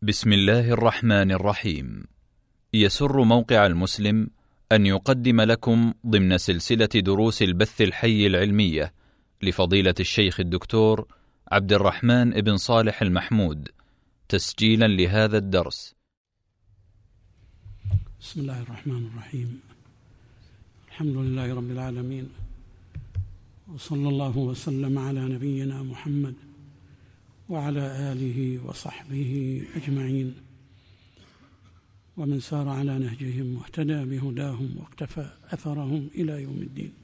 بسم الله الرحمن الرحيم. يسر موقع المسلم أن يقدم لكم ضمن سلسلة دروس البث الحي العلمية لفضيلة الشيخ الدكتور عبد الرحمن بن صالح المحمود تسجيلا لهذا الدرس. بسم الله الرحمن الرحيم. الحمد لله رب العالمين، وصلى الله وسلم على نبينا محمد وعلى آله وصحبه أجمعين، ومن سار على نهجهم واهتدى بهداهم واقتفى أثرهم إلى يوم الدين.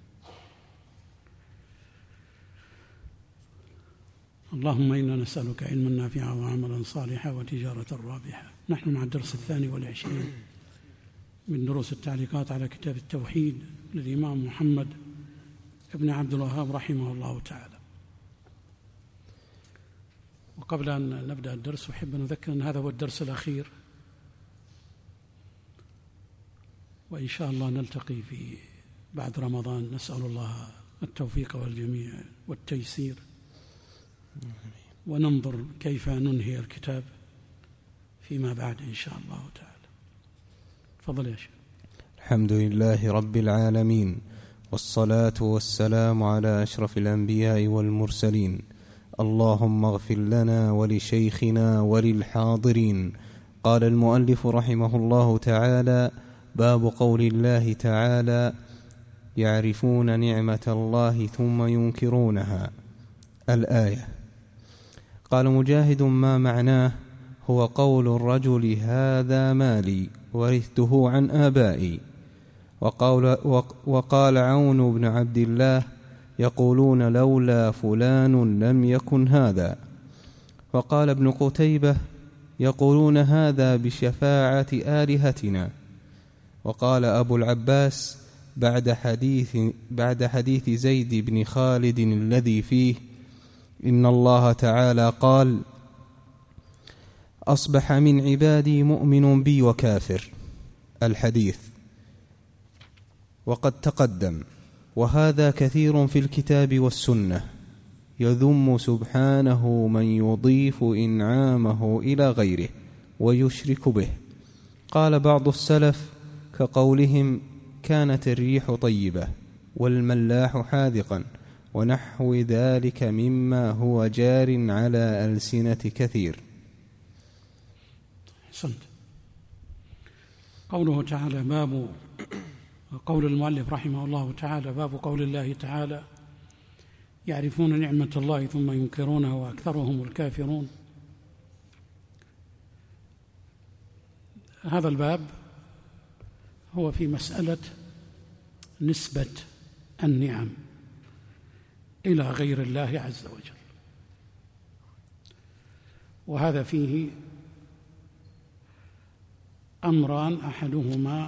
اللهم إنا نسألك علما نافعا وعملا صالحا وتجارة رابحة. نحن مع الدرس 22 من دروس التعليقات على كتاب التوحيد للإمام محمد بن عبد الوهاب رحمه الله تعالى. وقبل أن نبدأ الدرس أحب أن أذكر أن هذا هو الدرس الأخير، وإن شاء الله نلتقي في بعد رمضان. نسأل الله التوفيق والجميع والتيسير، وننظر كيف ننهي الكتاب فيما بعد إن شاء الله تعالى. تفضل يا شيخ. الحمد لله رب العالمين، والصلاة والسلام على أشرف الأنبياء والمرسلين. اللهم اغفر لنا ولشيخنا وللحاضرين. قال المؤلف رحمه الله تعالى: باب قول الله تعالى: يعرفون نعمة الله ثم ينكرونها. الآية. قال مجاهد: ما معناه؟ هو قول الرجل: هذا مالي ورثته عن آبائي. وقال عون بن عبد الله: يقولون لولا فلان لم يكن هذا. وقال ابن قتيبة: يقولون هذا بشفاعة آلهتنا. وقال أبو العباس بعد حديث زيد بن خالد الذي فيه: إن الله تعالى قال: أصبح من عبادي مؤمن بي وكافر. الحديث. وقد تقدم، وهذا كثير في الكتاب والسنة، يذم سبحانه من يضيف إنعامه إلى غيره ويشرك به. قال بعض السلف كقولهم: كانت الريح طيبة والملاح حاذقا، ونحو ذلك مما هو جار على ألسنة كثير. حسنت. قوله تعالى باب قول المؤلف رحمه الله تعالى: باب قول الله تعالى: يعرفون نعمة الله ثم ينكرونها وأكثرهم الكافرون. هذا الباب هو في مسألة نسبة النعم إلى غير الله عز وجل، وهذا فيه أمران: أحدهما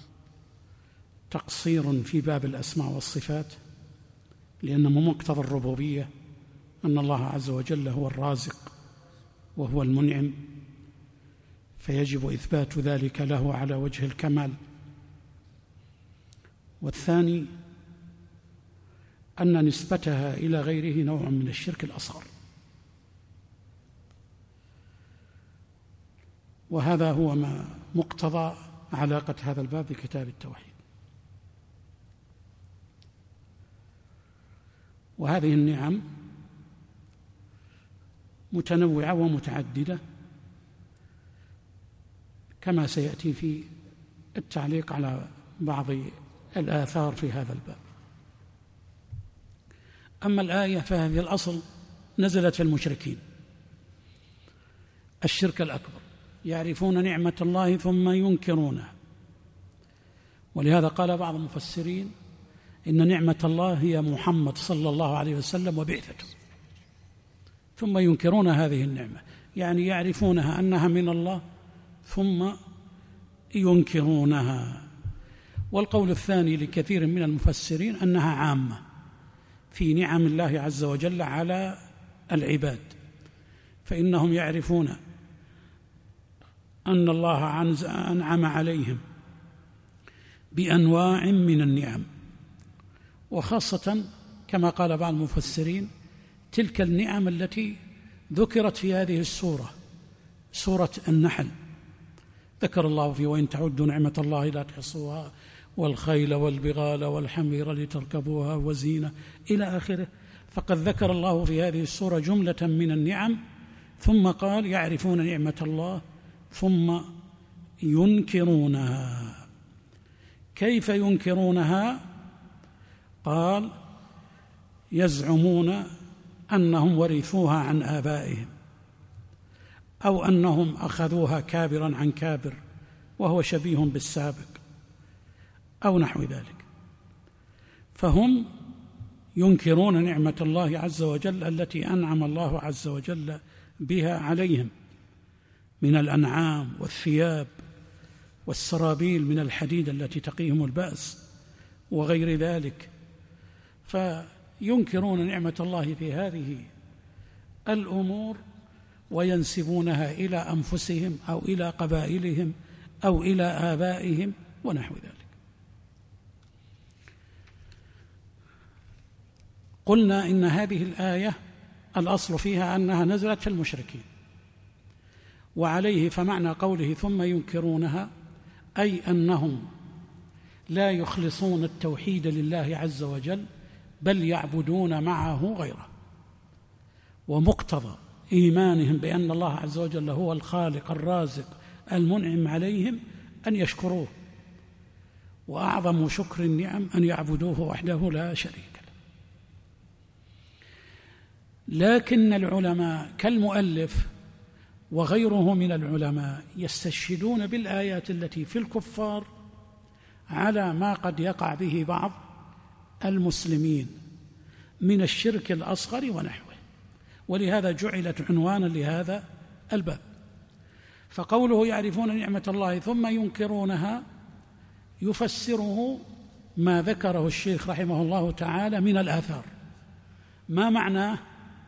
تقصير في باب الأسماء والصفات، لأن من مقتضى الربوبية أن الله عز وجل هو الرازق وهو المنعم، فيجب إثبات ذلك له على وجه الكمال. والثاني أن نسبتها إلى غيره نوع من الشرك الأصغر، وهذا هو ما مقتضى علاقة هذا الباب بكتاب التوحيد. وهذه النعم متنوعة ومتعددة كما سيأتي في التعليق على بعض الآثار في هذا الباب. أما الآية فهذه الأصل نزلت في المشركين، الشرك الأكبر، يعرفون نعمة الله ثم ينكرونها. ولهذا قال بعض المفسرين: إن نعمة الله هي محمد صلى الله عليه وسلم وبعثته، ثم ينكرون هذه النعمة، يعني يعرفونها أنها من الله ثم ينكرونها. والقول الثاني لكثير من المفسرين أنها عامة في نعم الله عز وجل على العباد، فإنهم يعرفون أن الله أنعم عليهم بأنواع من النعم، وخاصة كما قال بعض المفسرين تلك النعم التي ذكرت في هذه السورة، سورة النحل ذكر الله فيه وإن تعدوا نعمة الله لا تحصوها والخيل والبغال والحمير لتركبوها وزينة إلى آخره. فقد ذكر الله في هذه السورة جملة من النعم، ثم قال يعرفون نعمة الله ثم ينكرونها. كيف ينكرونها؟ قال يزعمون أنهم ورثوها عن آبائهم، أو أنهم أخذوها كابرا عن كابر وهو شبيه بالسابق أو نحو ذلك. فهم ينكرون نعمة الله عز وجل التي أنعم الله عز وجل بها عليهم من الأنعام والثياب والسرابيل من الحديد التي تقيهم البأس وغير ذلك. فينكرون نعمة الله في هذه الأمور وينسبونها إلى أنفسهم أو إلى قبائلهم أو إلى آبائهم ونحو ذلك. قلنا إن هذه الآية الأصل فيها أنها نزلت في المشركين، وعليه فمعنى قوله ثم ينكرونها أي أنهم لا يخلصون التوحيد لله عز وجل بل يعبدون معه غيره، ومقتضى إيمانهم بأن الله عز وجل هو الخالق الرازق المنعم عليهم أن يشكروه، وأعظم شكر النعم أن يعبدوه وحده لا شريك له. لكن العلماء كالمؤلف وغيره من العلماء يستشهدون بالآيات التي في الكفار على ما قد يقع به بعض المسلمين من الشرك الأصغر ونحوه، ولهذا جعلت عنوانا لهذا الباب. فقوله يعرفون نعمة الله ثم ينكرونها يفسره ما ذكره الشيخ رحمه الله تعالى من الآثار. ما معناه؟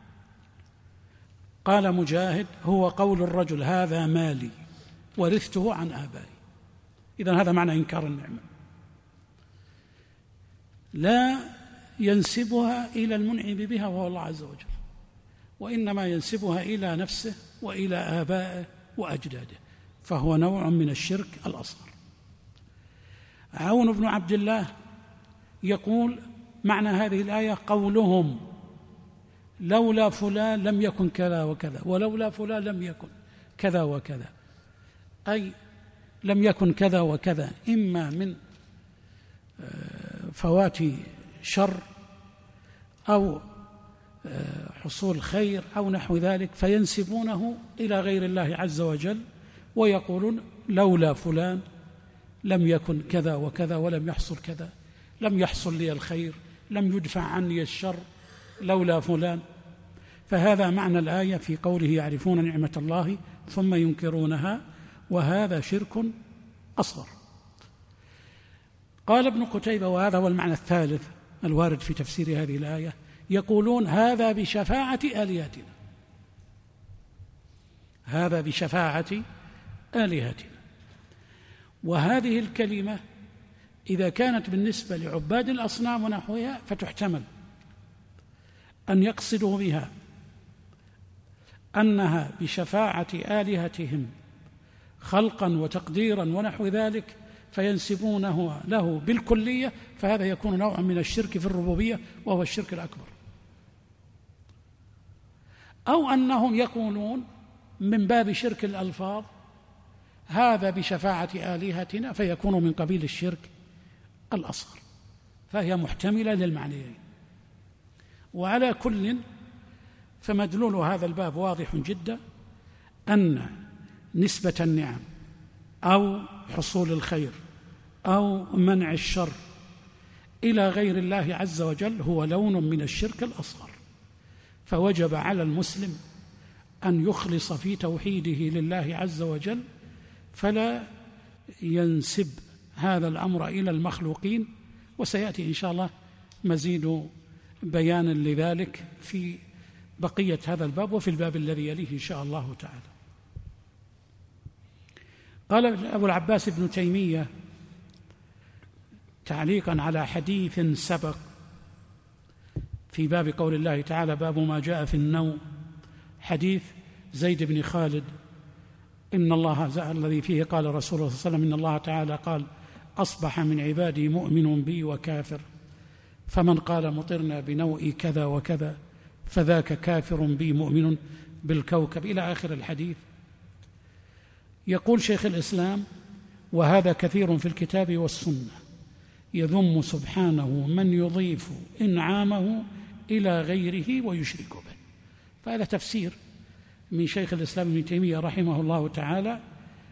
قال مجاهد هو قول الرجل هذا مالي ورثته عن آبائي. إذن هذا معنى إنكار النعمة، لا ينسبها إلى المنعم بها وهو الله عز وجل، وإنما ينسبها إلى نفسه وإلى آبائه وأجداده، فهو نوع من الشرك الأصغر. عون بن عبد الله يقول معنى هذه الآية قولهم لولا فلان لم يكن كذا وكذا ولولا فلان لم يكن كذا وكذا، أي لم يكن كذا وكذا إما من فوات شر أو حصول خير أو نحو ذلك، فينسبونه إلى غير الله عز وجل ويقولون لولا فلان لم يكن كذا وكذا ولم يحصل كذا، لم يحصل لي الخير، لم يدفع عني الشر لولا فلان. فهذا معنى الآية في قوله يعرفون نعمة الله ثم ينكرونها، وهذا شرك أصغر. قال ابن قتيبة وهذا هو المعنى الثالث الوارد في تفسير هذه الآية، يقولون هذا بشفاعة آلهتنا، هذا بشفاعة آلهتنا. وهذه الكلمة إذا كانت بالنسبة لعباد الأصنام ونحوها فتحتمل أن يقصدوا بها أنها بشفاعة آلهتهم خلقا وتقديرا ونحو ذلك فينسبونه له بالكلية، فهذا يكون نوعا من الشرك في الربوبية وهو الشرك الأكبر. أو أنهم يقولون من باب شرك الألفاظ هذا بشفاعة آلهتنا فيكون من قبيل الشرك الأصغر، فهي محتملة للمعنيين. وعلى كل فمدلول هذا الباب واضح جدا، أن نسبة النعم أو حصول الخير أو منع الشر إلى غير الله عز وجل هو لون من الشرك الأصغر، فوجب على المسلم أن يخلص في توحيده لله عز وجل، فلا ينسب هذا الأمر إلى المخلوقين. وسيأتي إن شاء الله مزيد بيان لذلك في بقية هذا الباب وفي الباب الذي يليه إن شاء الله تعالى. قال أبو العباس ابن تيمية تعليقا على حديث سبق في باب قول الله تعالى باب ما جاء في النوم، حديث زيد بن خالد إن الله الذي فيه قال رسول الله صلى الله عليه وسلم إن الله تعالى قال أصبح من عبادي مؤمن بي وكافر، فمن قال مطرنا بنوء كذا وكذا فذاك كافر بي مؤمن بالكوكب، إلى آخر الحديث. يقول شيخ الإسلام: وهذا كثير في الكتاب والسنة، يذم سبحانه من يضيف إنعامه إلى غيره ويشرك به. فهذا تفسير من شيخ الإسلام ابن تيمية رحمه الله تعالى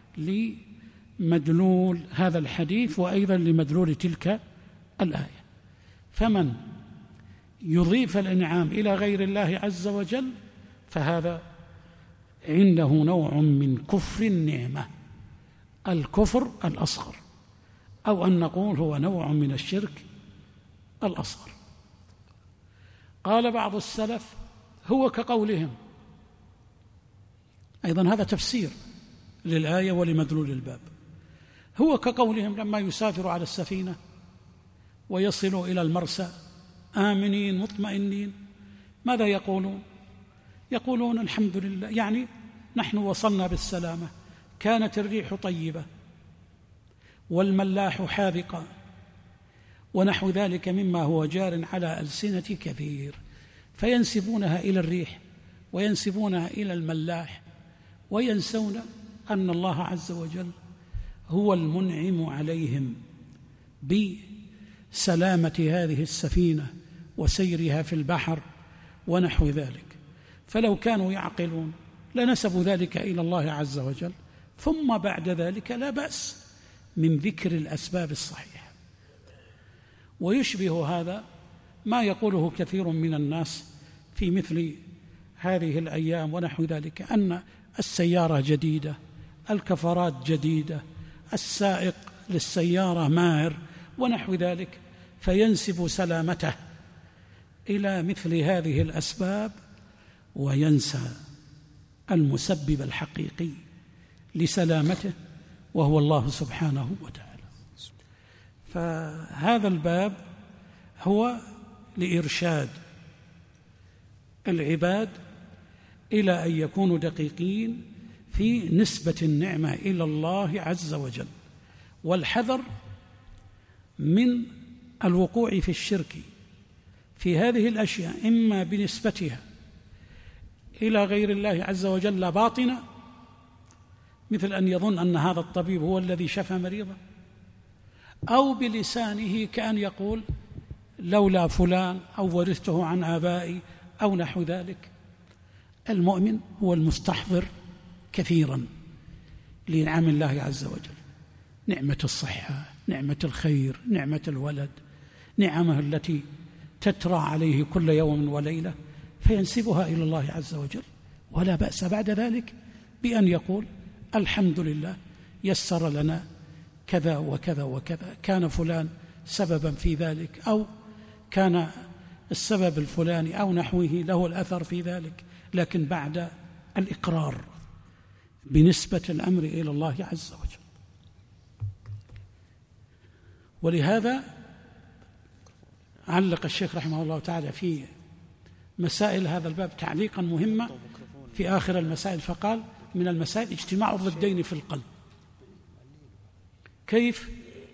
لمدلول هذا الحديث وأيضا لمدلول تلك الآية. فمن يضيف الإنعام إلى غير الله عز وجل فهذا عنده نوع من كفر النعمة، الكفر الأصغر، أو أن نقول هو نوع من الشرك الأصغر. قال بعض السلف: هو كقولهم. أيضا هذا تفسير للآية ولمدلول الباب. هو كقولهم لما يسافر على السفينة ويصلوا إلى المرسى آمنين مطمئنين، ماذا يقولون؟ يقولون الحمد لله، يعني نحن وصلنا بالسلامة، كانت الريح طيبة والملاح حاذقا ونحو ذلك مما هو جار على ألسنة كثير، فينسبونها إلى الريح وينسبونها إلى الملاح، وينسون أن الله عز وجل هو المنعم عليهم بسلامة هذه السفينة وسيرها في البحر ونحو ذلك. فلو كانوا يعقلون لنسبوا ذلك إلى الله عز وجل، ثم بعد ذلك لا بأس من ذكر الأسباب الصحيحة. ويشبه هذا ما يقوله كثير من الناس في مثل هذه الأيام ونحو ذلك، أن السيارة جديدة، الكفرات جديدة، السائق للسيارة ماهر ونحو ذلك، فينسب سلامته إلى مثل هذه الأسباب وينسى المسبب الحقيقي لسلامته وهو الله سبحانه وتعالى. فهذا الباب هو لإرشاد العباد إلى أن يكونوا دقيقين في نسبة النعمة إلى الله عز وجل، والحذر من الوقوع في الشرك في هذه الأشياء، إما بنسبتها إلى غير الله عز وجل باطنة، مثل أن يظن أن هذا الطبيب هو الذي شفى مريضا، أو بلسانه كأن يقول لولا فلان أو ورثته عن آبائي أو نحو ذلك. المؤمن هو المستحضر كثيرا لنعم الله عز وجل، نعمة الصحة، نعمة الخير، نعمة الولد، نعمه التي تترى عليه كل يوم وليلة، فينسبها إلى الله عز وجل، ولا بأس بعد ذلك بأن يقول الحمد لله يسر لنا كذا وكذا وكذا، كان فلان سببا في ذلك، أو كان السبب الفلاني أو نحوه له الأثر في ذلك، لكن بعد الإقرار بنسبة الأمر إلى الله عز وجل. ولهذا علق الشيخ رحمه الله تعالى في مسائل هذا الباب تعليقا مهما في آخر المسائل، فقال: من المسائل اجتماع الضدين في القلب. كيف؟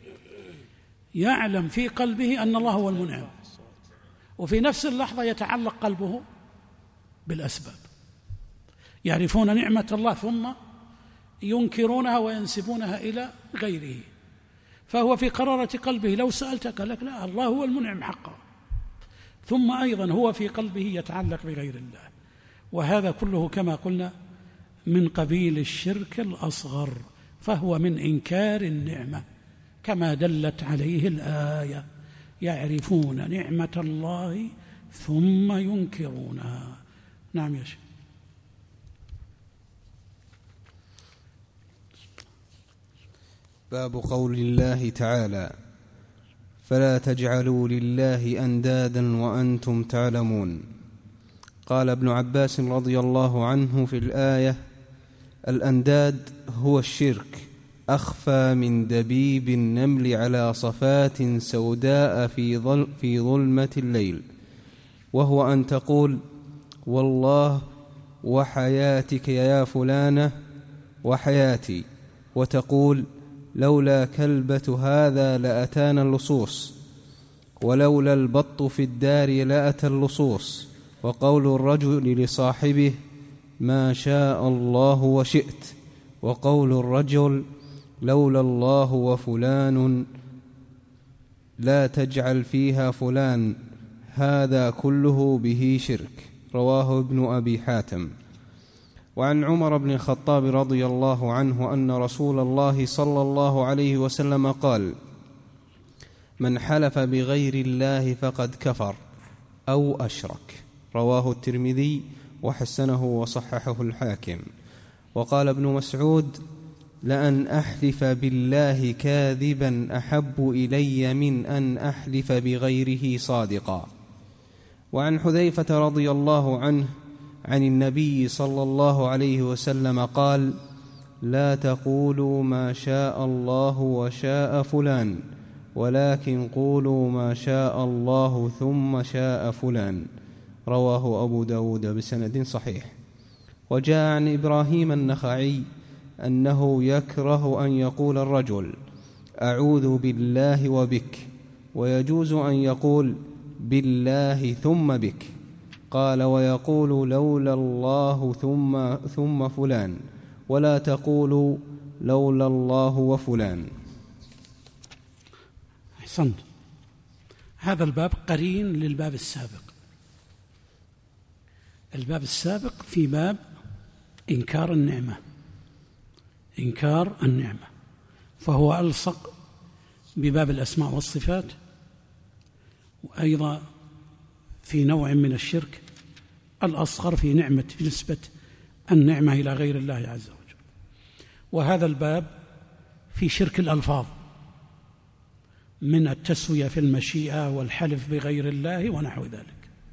يعلم في قلبه أن الله هو المنعم، وفي نفس اللحظة يتعلق قلبه بالأسباب، يعرفون نعمة الله ثم ينكرونها وينسبونها إلى غيره، فهو في قرارة قلبه لو سألتك لك لا، الله هو المنعم حقا، ثم أيضا هو في قلبه يتعلق بغير الله، وهذا كله كما قلنا من قبيل الشرك الأصغر، فهو من إنكار النعمة كما دلت عليه الآية: يعرفون نعمة الله ثم ينكرونها. نعم يا شيخ. باب قول الله تعالى: فلا تجعلوا لله أندادا وأنتم تعلمون. قال ابن عباس رضي الله عنه في الآية: الأنداد هو الشرك، أخفى من دبيب النمل على صفات سوداء في ظلمة الليل، وهو أن تقول: والله وحياتك يا فلانة وحياتي، وتقول لولا كلبة هذا لأتانا اللصوص، ولولا البط في الدار لأتى اللصوص، وقول الرجل لصاحبه ما شاء الله وشئت، وقول الرجل لولا الله وفلان لا تجعل فيها فلان، هذا كله به شرك. رواه ابن أبي حاتم. وعن عمر بن الخطاب رضي الله عنه أن رسول الله صلى الله عليه وسلم قال من حلف بغير الله فقد كفر أو أشرك. رواه الترمذي وحسنه وصححه الحاكم. وقال ابن مسعود لأن أحلف بالله كاذبا أحب إلي من أن أحلف بغيره صادقا. وعن حذيفة رضي الله عنه عن النبي صلى الله عليه وسلم قال لا تقولوا ما شاء الله وشاء فلان، ولكن قولوا ما شاء الله ثم شاء فلان. رواه أبو داود بسند صحيح. وجاء عن إبراهيم النخعي أنه يكره أن يقول الرجل أعوذ بالله وبك، ويجوز أن يقول بالله ثم بك. قال ويقول لولا الله ثم فلان، ولا تقول لولا الله وفلان. أحسنت. هذا الباب قرين للباب السابق. الباب السابق في باب إنكار النعمة، إنكار النعمة، فهو ألصق بباب الأسماء والصفات، وأيضا في نوع من الشرك الأصغر في نسبة النعمة إلى غير الله عز وجل. وهذا الباب في شرك الألفاظ من التسوية في المشيئة والحلف بغير الله ونحو ذلك.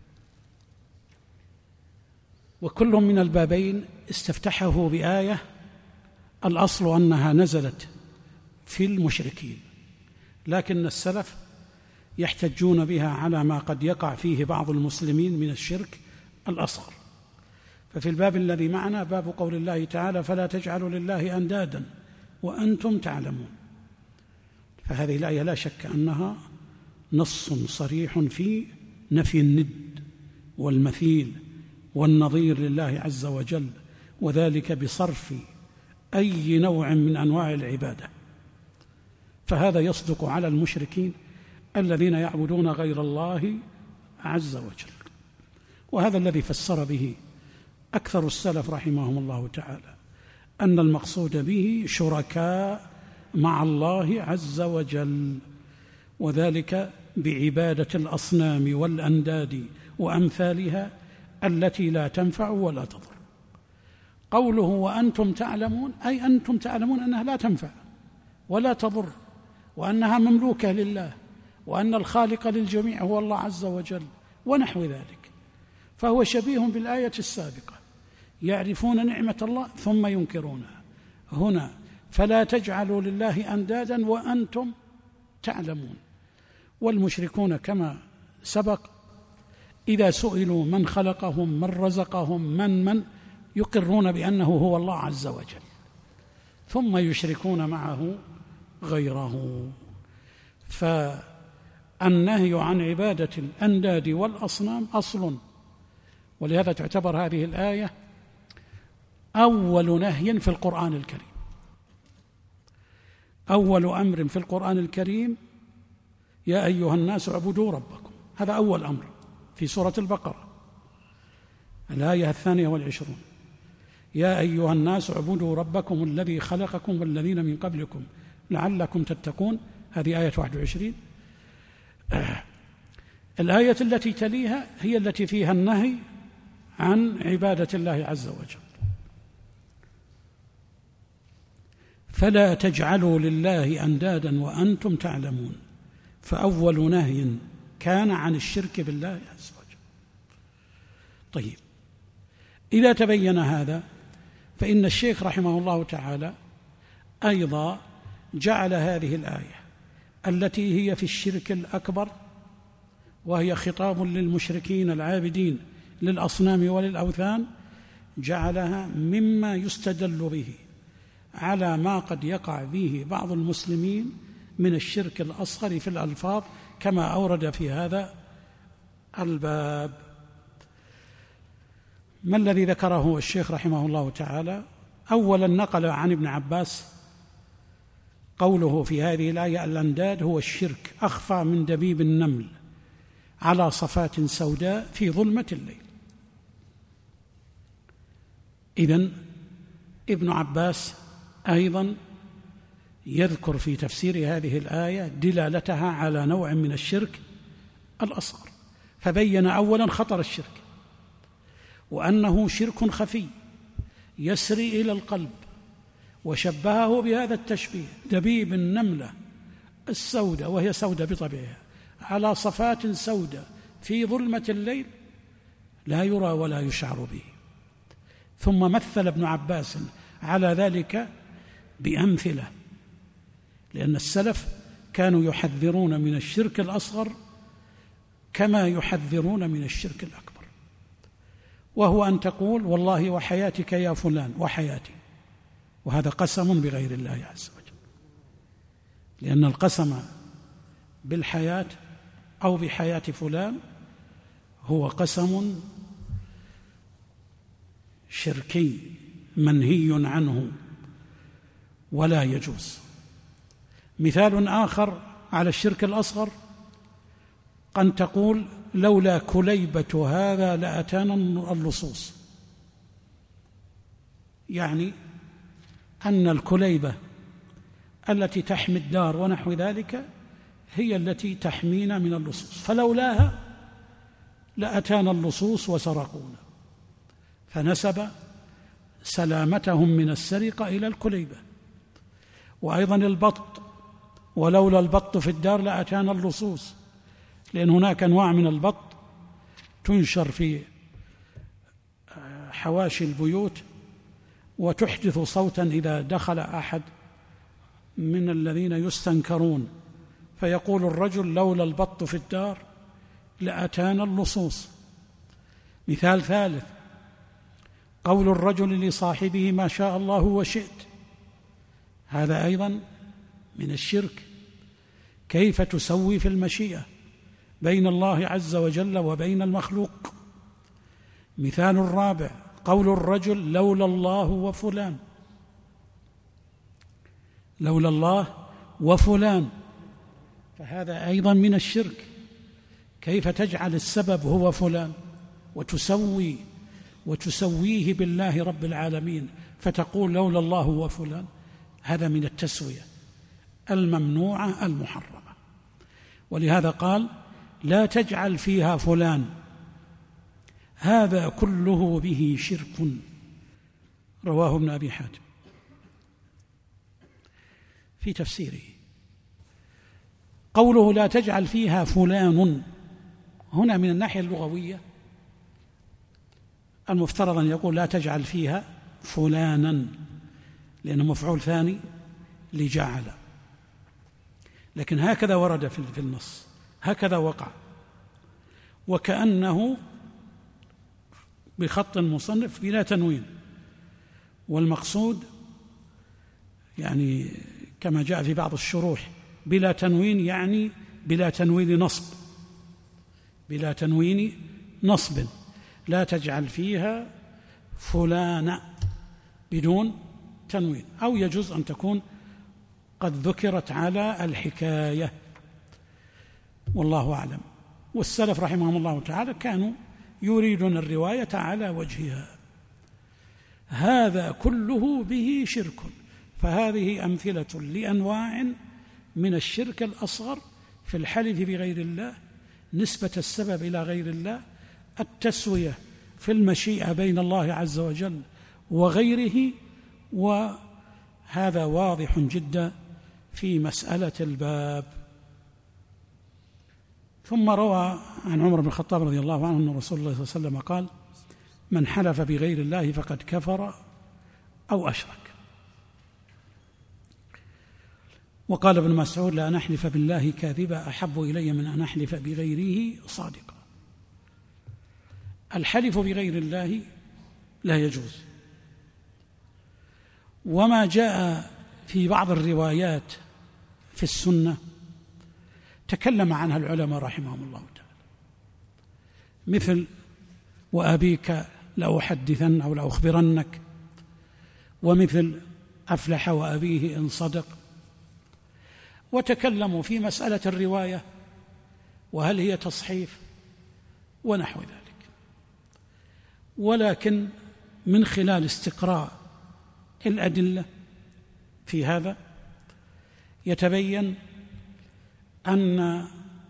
وكل من البابين استفتحه بآية الأصل أنها نزلت في المشركين، لكن السلف يحتجون بها على ما قد يقع فيه بعض المسلمين من الشرك الأصغر. ففي الباب الذي معنا باب قول الله تعالى فلا تجعلوا لله أندادا وأنتم تعلمون، فهذه الآية لا شك أنها نص صريح في نفي الند والمثيل والنظير لله عز وجل، وذلك بصرف أي نوع من أنواع العبادة. فهذا يصدق على المشركين الذين يعبدون غير الله عز وجل. وهذا الذي فسر به أكثر السلف رحمهم الله تعالى، أن المقصود به شركاء مع الله عز وجل، وذلك بعبادة الأصنام والأنداد وأمثالها التي لا تنفع ولا تضر. قوله وأنتم تعلمون أي أنتم تعلمون أنها لا تنفع ولا تضر، وأنها مملوكة لله، وأن الخالق للجميع هو الله عز وجل ونحو ذلك. فهو شبيه بالآية السابقة، يعرفون نعمة الله ثم ينكرونها. هنا فلا تجعلوا لله أندادا وأنتم تعلمون. والمشركون كما سبق إذا سئلوا من خلقهم من رزقهم من يقرون بأنه هو الله عز وجل، ثم يشركون معه غيره. فالنهي عن عبادة الأنداد والأصنام أصل، ولهذا تعتبر هذه الآية أول نهي في القرآن الكريم، أول أمر في القرآن الكريم يا أيها الناس اعبدوا ربكم. هذا أول أمر في سورة البقرة الآية 22: يا أيها الناس اعبدوا ربكم الذي خلقكم والذين من قبلكم لعلكم تتقون. هذه آية 21. الآية التي تليها هي التي فيها النهي عن عبادة الله عز وجل: فلا تجعلوا لله أندادا وأنتم تعلمون. فأول نهي كان عن الشرك بالله عز وجل. طيب، إذا تبين هذا فإن الشيخ رحمه الله تعالى أيضا جعل هذه الآية التي هي في الشرك الأكبر، وهي خطاب للمشركين العابدين للأصنام وللأوثان، جعلها مما يستدل به على ما قد يقع فيه بعض المسلمين من الشرك الأصغر في الألفاظ كما أورد في هذا الباب. ما الذي ذكره الشيخ رحمه الله تعالى؟ أولا نقل عن ابن عباس قوله في هذه الآية: الأنداد هو الشرك أخفى من دبيب النمل على صفات سوداء في ظلمة الليل. إذن ابن عباس أيضا يذكر في تفسير هذه الآية دلالتها على نوع من الشرك الأصغر، فبين أولا خطر الشرك وأنه شرك خفي يسري إلى القلب، وشبهه بهذا التشبيه: دبيب النملة السوداء، وهي سوداء بطبيعها، على صفات سوداء في ظلمة الليل لا يرى ولا يشعر به. ثم مثل ابن عباس على ذلك بأمثلة، لأن السلف كانوا يحذرون من الشرك الأصغر كما يحذرون من الشرك الأكبر، وهو أن تقول: والله وحياتك يا فلان، وحياتي، وهذا قسم بغير الله عز وجل، لأن القسم بالحياة أو بحياة فلان هو قسم شركي منهي عنه ولا يجوز. مثال آخر على الشرك الأصغر أن تقول: لولا كليبة هذا لأتانا اللصوص، يعني أن الكليبة التي تحمي الدار ونحو ذلك هي التي تحمينا من اللصوص، فلولاها لأتانا اللصوص وسرقونا، فنسب سلامتهم من السرقة إلى الكليبة. وأيضا البط: ولولا البط في الدار لأتانا اللصوص، لأن هناك أنواع من البط تنشر في حواشي البيوت وتحدث صوتا إذا دخل أحد من الذين يستنكرون، فيقول الرجل: لولا البط في الدار لأتانا اللصوص. مثال ثالث: قول الرجل لصاحبه: ما شاء الله وشئت، هذا أيضا من الشرك. كيف تسوي في المشيئة بين الله عز وجل وبين المخلوق؟ مثال الرابع: قول الرجل: لولا الله وفلان، لولا الله وفلان، فهذا أيضا من الشرك. كيف تجعل السبب هو فلان وتسويه بالله رب العالمين فتقول لولا الله وفلان؟ هذا من التسوية الممنوعة المحرمة. ولهذا قال: لا تجعل فيها فلان، هذا كله به شرك. رواه ابن أبي حاتم في تفسيره. قوله لا تجعل فيها فلان هنا من الناحية اللغوية المفترض أن يقول لا تجعل فيها فلانا، لأنه مفعول ثاني لجعل، لكن هكذا ورد في النص، هكذا وقع، وكأنه بخط المصنف بلا تنوين، والمقصود يعني كما جاء في بعض الشروح بلا تنوين، يعني بلا تنوين نصب، بلا تنوين نصب. لا تجعل فيها فلان بدون تنوين، أو يجوز أن تكون قد ذكرت على الحكاية، والله أعلم. والسلف رحمهم الله تعالى كانوا يريدون الرواية على وجهها. هذا كله به شرك، فهذه أمثلة لأنواع من الشرك الأصغر في الحلف بغير الله، نسبة السبب إلى غير الله، التسوية في المشيئة بين الله عز وجل وغيره، وهذا واضح جدا في مسألة الباب. ثم روى عن عمر بن الخطاب رضي الله عنه أن رسول الله صلى الله عليه وسلم قال: من حلف بغير الله فقد كفر أو أشرك. وقال ابن مسعود: لا نحلف بالله كاذبا أحب إلي من أن أحلف بغيره صادقا. الحلف بغير الله لا يجوز، وما جاء في بعض الروايات في السنة تكلم عنها العلماء رحمهم الله تعالى، مثل وأبيك لأحدثن أو لأخبرنك، ومثل أفلح وأبيه إن صدق، وتكلموا في مسألة الرواية وهل هي تصحيف ونحو ذلك. ولكن من خلال استقراء الأدلة في هذا يتبين أن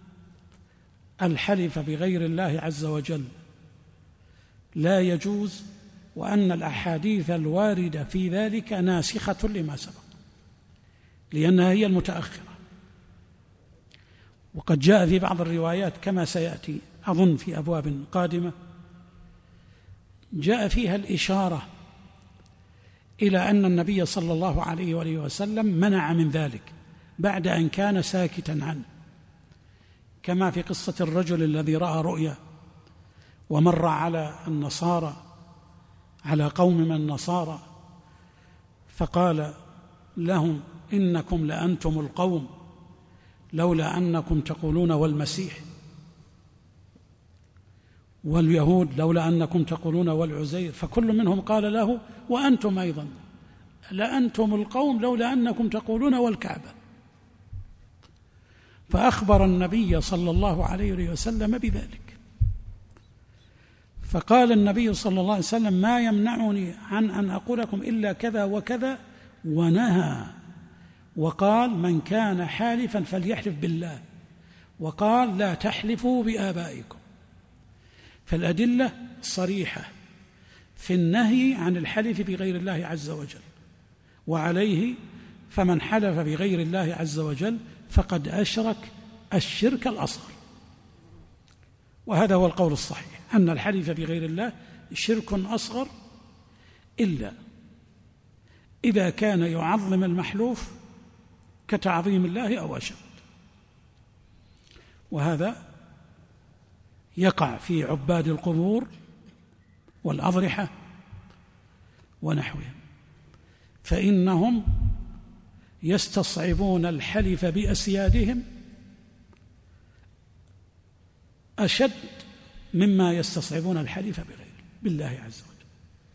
الحلف بغير الله عز وجل لا يجوز، وأن الأحاديث الواردة في ذلك ناسخة لما سبق، لأنها هي المتأخرة. وقد جاء في بعض الروايات كما سيأتي أظن في أبواب قادمة، جاء فيها الإشارة إلى أن النبي صلى الله عليه وآله وسلم منع من ذلك بعد أن كان ساكتا عنه، كما في قصة الرجل الذي رأى رؤيا ومر على النصارى، على قوم من النصارى، فقال لهم إنكم لأنتم القوم لولا أنكم تقولون والمسيح، واليهود لولا أنكم تقولون والعزير، فكل منهم قال له وأنتم أيضا لأنتم القوم لولا أنكم تقولون والكعبة. فأخبر النبي صلى الله عليه وسلم بذلك، فقال النبي صلى الله عليه وسلم ما يمنعني عن أن أقول لكم إلا كذا وكذا، ونهى وقال من كان حالفا فليحلف بالله، وقال لا تحلفوا بآبائكم. فالأدلة صريحة في النهي عن الحلف بغير الله عز وجل، وعليه فمن حلف بغير الله عز وجل فقد أشرك الشرك الأصغر. وهذا هو القول الصحيح، أن الحلف بغير الله شرك أصغر، إلا إذا كان يعظم المحلوف كتعظيم الله أو أشد، وهذا يقع في عباد القبور والأضرحة ونحوهم، فإنهم يستصعبون الحلف بأسيادهم أشد مما يستصعبون الحلف بالله عز وجل.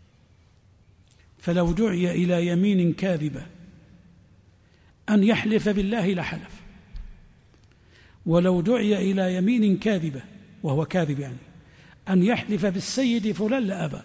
فلو دعي إلى يمين كاذبة أن يحلف بالله لحلف، ولو دعي إلى يمين كاذبة وهو كاذب يعني أن يحلف بالسيد فلان لأبى.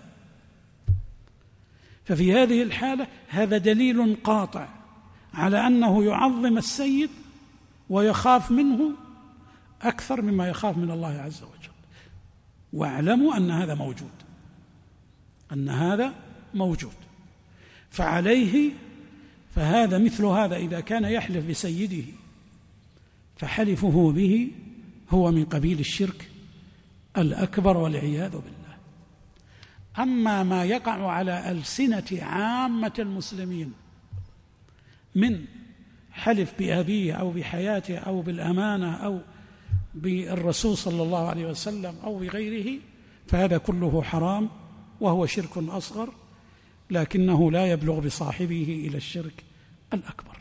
ففي هذه الحالة هذا دليل قاطع على أنه يعظم السيد ويخاف منه أكثر مما يخاف من الله عز وجل. واعلموا أن هذا موجود، أن هذا موجود. فعليه فهذا مثل هذا إذا كان يحلف بسيده فحلفه به هو من قبيل الشرك الأكبر والعياذ بالله. أما ما يقع على ألسنة عامة المسلمين من حلف بأبيه أو بحياته أو بالأمانة أو بالرسول صلى الله عليه وسلم أو بغيره، فهذا كله حرام وهو شرك أصغر، لكنه لا يبلغ بصاحبه إلى الشرك الأكبر.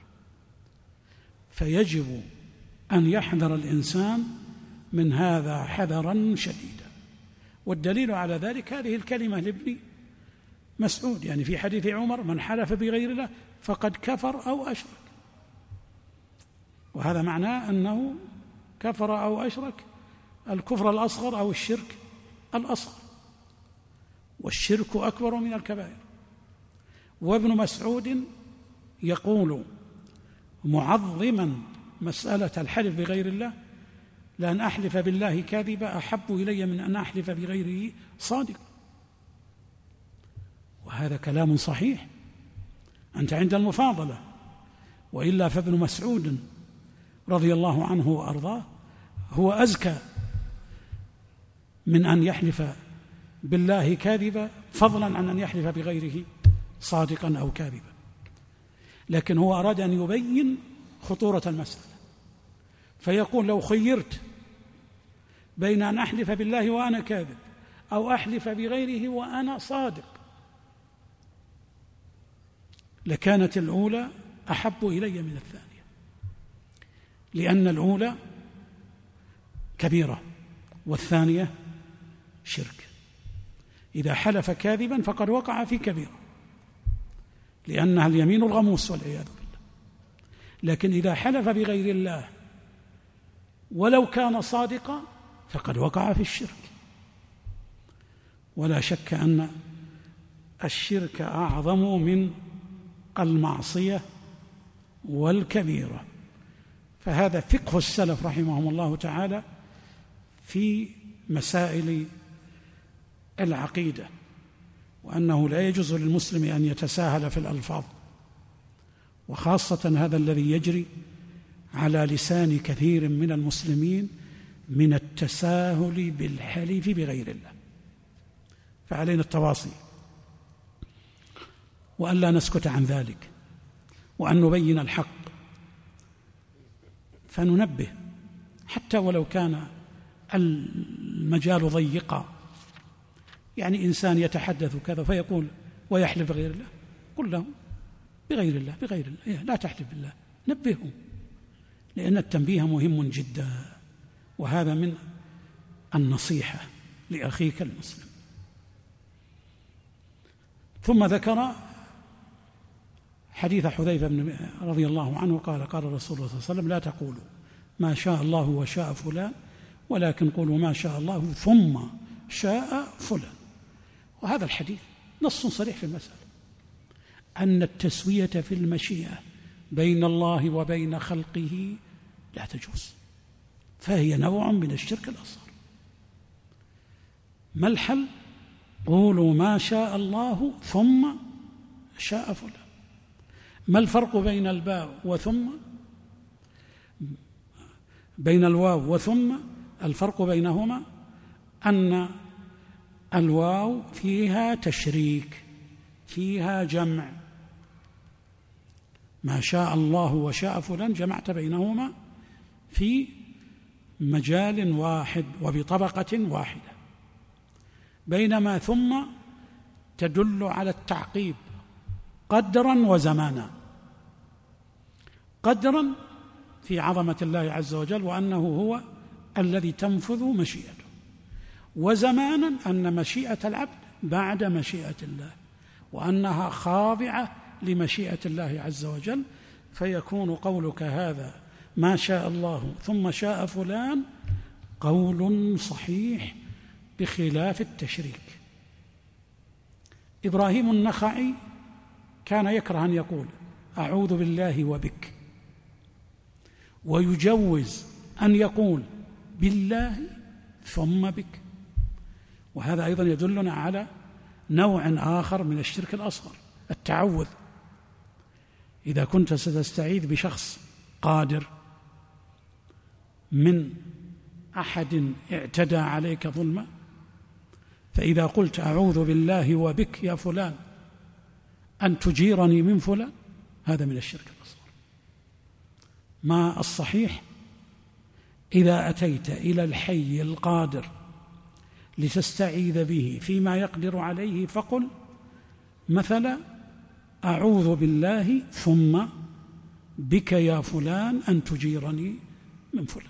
فيجب أن يحذر الإنسان من هذا حذرا شديدا. والدليل على ذلك هذه الكلمة لابن مسعود، يعني في حديث عمر من حلف بغير الله فقد كفر أو أشرك، وهذا معناه أنه كفر أو أشرك الكفر الأصغر أو الشرك الأصغر، والشرك أكبر من الكبائر. وابن مسعود يقول معظما مسألة الحلف بغير الله لأن أحلف بالله كاذبا أحب إلي من أن أحلف بغيره صادق. وهذا كلام صحيح، أنت عند المفاضلة، وإلا فابن مسعود رضي الله عنه وأرضاه هو أزكى من أن يحلف بالله كاذبا فضلا عن أن يحلف بغيره صادقا أو كاذبا. لكن هو أراد أن يبين خطورة المسألة، فيقول لو خيرت بين أن أحلف بالله وأنا كاذب أو أحلف بغيره وأنا صادق لكانت الأولى أحب إلي من الثانية، لأن الأولى كبيرة والثانية شرك. إذا حلف كاذبا فقد وقع في كبيرة، لأنها اليمين الغموس والعياذ بالله. لكن إذا حلف بغير الله ولو كان صادقا فقد وقع في الشرك. ولا شك أن الشرك أعظم من المعصية والكبيرة. فهذا فقه السلف رحمهم الله تعالى في مسائل العقيدة، وأنه لا يجوز للمسلم أن يتساهل في الألفاظ، وخاصة هذا الذي يجري على لسان كثير من المسلمين من التساهل بالحلف بغير الله. فعلينا التواصي وأن لا نسكت عن ذلك، وأن نبين الحق، فننبه حتى ولو كان المجال ضيقا. يعني إنسان يتحدث كذا فيقول ويحلف بغير الله، قل له بغير الله بغير الله، لا تحلف بالله، نبهه، لأن التنبيه مهم جدا، وهذا من النصيحة لأخيك المسلم. ثم ذكر حديث حذيفة رضي الله عنه قال قال رسول الله صلى الله عليه وسلم: لا تقولوا ما شاء الله وشاء فلان، ولكن قولوا ما شاء الله ثم شاء فلان. وهذا الحديث نص صريح في المسألة، أن التسوية في المشيئة بين الله وبين خلقه لا تجوز، فهي نوع من الشرك الأصغر. ما الحل؟ قولوا ما شاء الله ثم شاء فلان. ما الفرق بين الباء وثم؟ بين الواو وثم الفرق بينهما أن الواو فيها تشريك، فيها جمع. ما شاء الله وشاء فلان جمعت بينهما في مجال واحد وبطبقة واحدة، بينما ثم تدل على التعقيب قدرا وزمانا. قدرا في عظمة الله عز وجل وأنه هو الذي تنفذ مشيئته، وزمانا أن مشيئة العبد بعد مشيئة الله، وأنها خاضعة لمشيئة الله عز وجل. فيكون قولك هذا ما شاء الله ثم شاء فلان قول صحيح بخلاف التشريك. إبراهيم النخعي كان يكره أن يقول أعوذ بالله وبك، ويجوز أن يقول بالله ثم بك، وهذا أيضا يدلنا على نوع آخر من الشرك الأصغر، التعوذ. إذا كنت ستستعيذ بشخص قادر من أحد اعتدى عليك ظلما، فإذا قلت أعوذ بالله وبك يا فلان أن تجيرني من فلان، هذا من الشرك الأصغر. ما الصحيح؟ إذا أتيت إلى الحي القادر لتستعيذ به فيما يقدر عليه فقل مثلا أعوذ بالله ثم بك يا فلان أن تجيرني من فلان.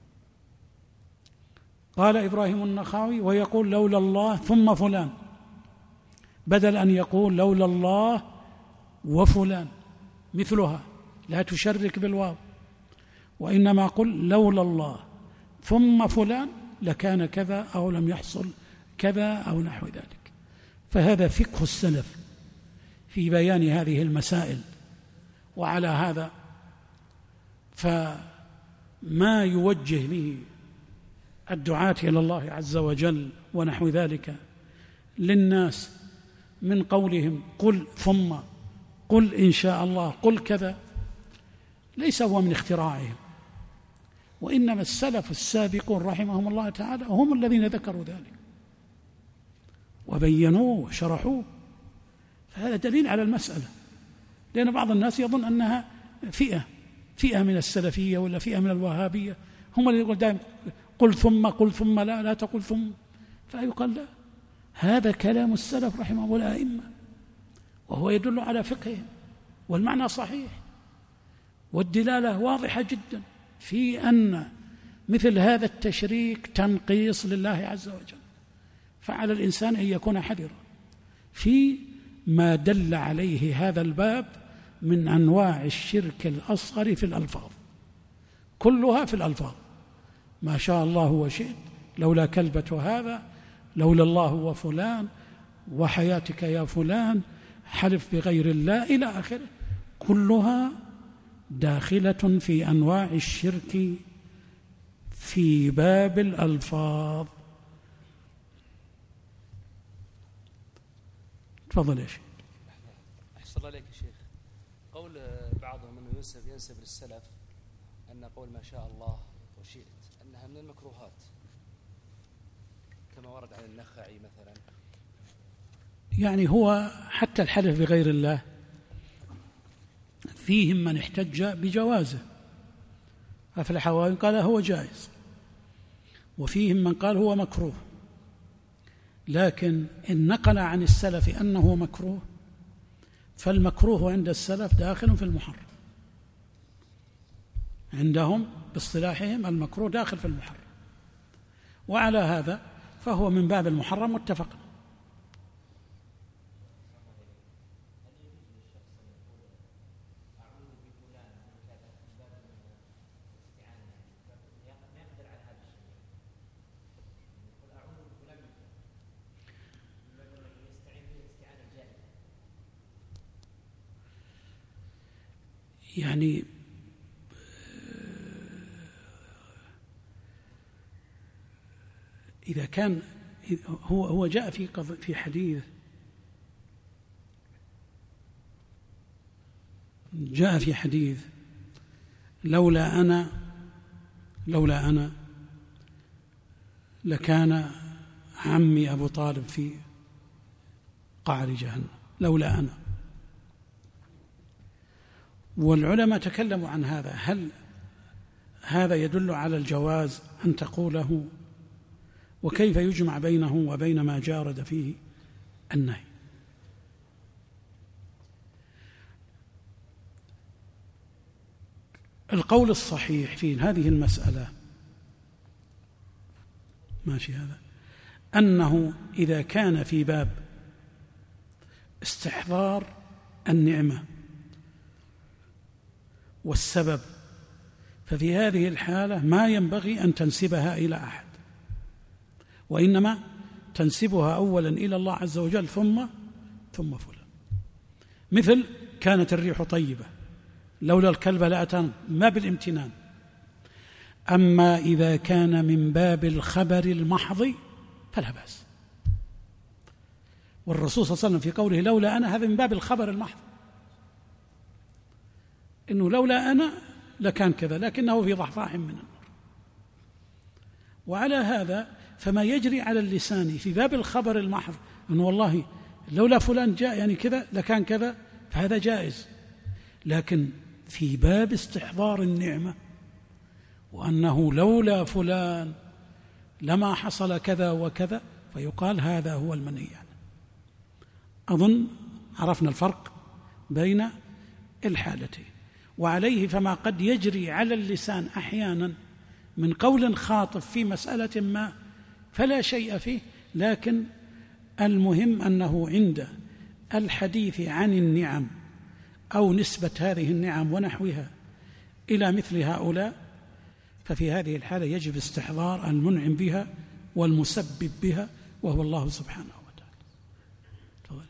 قال إبراهيم النخعي ويقول لولا الله ثم فلان، بدل أن يقول لولا الله وفلان مثلها، لا تشرك بالواو، وإنما قل لولا الله ثم فلان لكان كذا أو لم يحصل كذا أو نحو ذلك. فهذا فقه السلف في بيان هذه المسائل. وعلى هذا فما يوجه به الدعاة إلى الله عز وجل ونحو ذلك للناس من قولهم قل ثم، قل إن شاء الله، قل كذا، ليس هو من اختراعهم، وإنما السلف السابقون رحمهم الله تعالى هم الذين ذكروا ذلك وبينوه وشرحوه. فهذا دليل على المسألة، لأن بعض الناس يظن أنها فئة من السلفية ولا فئة من الوهابية، هم اللي يقول دائما قل ثم، قل ثم، لا تقل ثم. فيقال لا، هذا كلام السلف رحمهم والأئمة، وهو يدل على فقههم والمعنى صحيح، والدلالة واضحة جدا في أن مثل هذا التشريك تنقيص لله عز وجل، فعلى الإنسان أن يكون حذرا في ما دل عليه هذا الباب من أنواع الشرك الأصغر في الألفاظ، كلها في الألفاظ، ما شاء الله وشئت، لولا كلبة هذا، لولا الله وفلان، وحياتك يا فلان، حلف بغير الله إلى آخره، كلها داخلة في أنواع الشرك في باب الألفاظ. تفضل يا شيخ. أحسن الله عليك يا شيخ. قول بعضهم أنه ينسب للسلف أن قول ما شاء الله وشئت أنها من المكروهات كما ورد عن النخعي مثلا. يعني هو حتى الحلف بغير الله فيهم من احتج بجوازه، أفلح وإن قال هو جائز، وفيهم من قال هو مكروه، لكن إن نقل عن السلف أنه مكروه فالمكروه عند السلف داخل في المحرم، عندهم باصطلاحهم المكروه داخل في المحرم، وعلى هذا فهو من باب المحرم متفق. يعني إذا كان هو جاء في حديث، جاء في حديث لولا أنا لكان عمي أبو طالب في قعر جهنم، لولا أنا. والعلماء تكلموا عن هذا، هل هذا يدل على الجواز أن تقوله، وكيف يجمع بينه وبين ما جارد فيه النهي؟ القول الصحيح في هذه المسألة ماشي هذا، أنه إذا كان في باب استحضار النعمة والسبب ففي هذه الحالة ما ينبغي أن تنسبها إلى أحد، وإنما تنسبها أولا إلى الله عز وجل ثم فلان. مثل كانت الريح طيبة لولا الكلب لأتانا، ما بالامتنان. أما إذا كان من باب الخبر المحض فلا بأس، والرسول صلى الله عليه وسلم في قوله لولا أنا هذا من باب الخبر المحض، إنه لولا أنا لكان كذا، لكنه في ضحضاح من النار. وعلى هذا فما يجري على اللسان في باب الخبر المحض أنه والله لولا فلان جاء يعني كذا لكان كذا، فهذا جائز. لكن في باب استحضار النعمة وأنه لولا فلان لما حصل كذا وكذا، فيقال هذا هو المنهي عنه. أظن عرفنا الفرق بين الحالتين. وعليه فما قد يجري على اللسان أحيانا من قول خاطف في مسألة ما فلا شيء فيه، لكن المهم أنه عند الحديث عن النعم أو نسبة هذه النعم ونحوها إلى مثل هؤلاء، ففي هذه الحالة يجب استحضار المنعم بها والمسبب بها وهو الله سبحانه وتعالى. تفضل.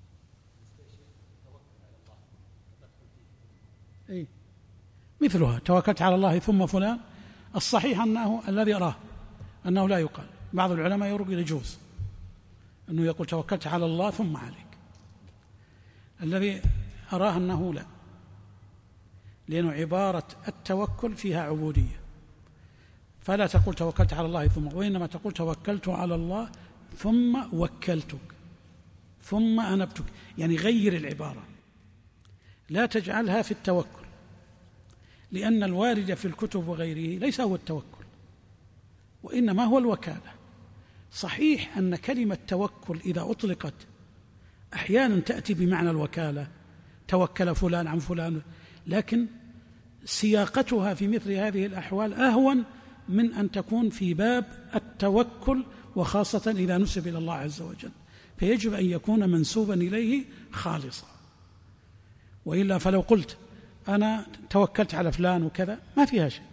إيه؟ مثلها توكلت على الله ثم فلان، الصحيح أنه الذي أراه أنه لا يقال. بعض العلماء يرى يجوز أنه يقول توكلت على الله ثم عليك، الذي أراه أنه لا، لأنه عبارة التوكل فيها عبودية، فلا تقول توكلت على الله ثم، وإنما تقول توكلت على الله ثم وكلتك ثم أنبتك، يعني غير العبارة، لا تجعلها في التوكل، لأن الوارد في الكتب وغيره ليس هو التوكل، وإنما هو الوكالة. صحيح أن كلمة توكل إذا أطلقت أحيانا تأتي بمعنى الوكالة، توكل فلان عن فلان، لكن سياقتها في مثل هذه الأحوال أهون من أن تكون في باب التوكل، وخاصة إذا نسب إلى الله عز وجل، فيجب أن يكون منسوبا إليه خالصا. وإلا فلو قلت أنا توكلت على فلان وكذا ما فيها شيء،